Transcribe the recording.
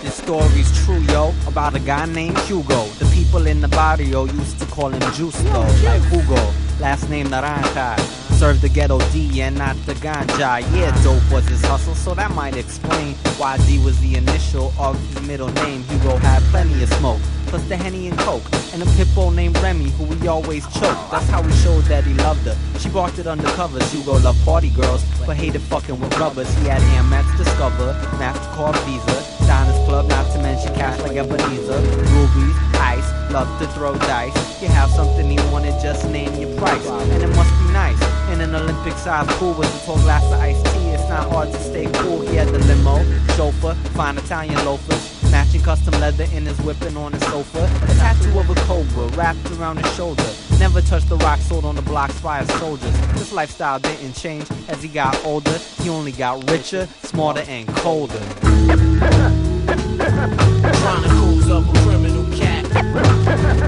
This story's true, yo, about a guy named Hugo. The people in the barrio used to call him Justo, like Hugo, last name Naranja. Served the ghetto D and not the ganja. Yeah, dope was his hustle, so that might explain why D was the initial of his middle name. Hugo had plenty of smoke, plus the Henny and Coke, and a pit bull named Remy who he always choked. That's how he showed that he loved her. She barked it undercover. Hugo loved party girls, but hated fucking with rubbers. He had Air Max Discover, MasterCard Visa, Diners Club, not to mention cash like Ebenezer, rubies, ice, loved to throw dice. You have something he wanted, just name your price, and it must be nice. In an Olympic-sized pool with a tall glass of iced tea, it's not hard to stay cool. He had the limo, chauffeur, fine Italian loafers, matching custom leather in his whipping on his sofa, a tattoo of a cobra wrapped around his shoulder. Never touched the rock sold on the blocks by his soldiers. This lifestyle didn't change as he got older. He only got richer, smarter, and colder. Chronicles of a criminal cat.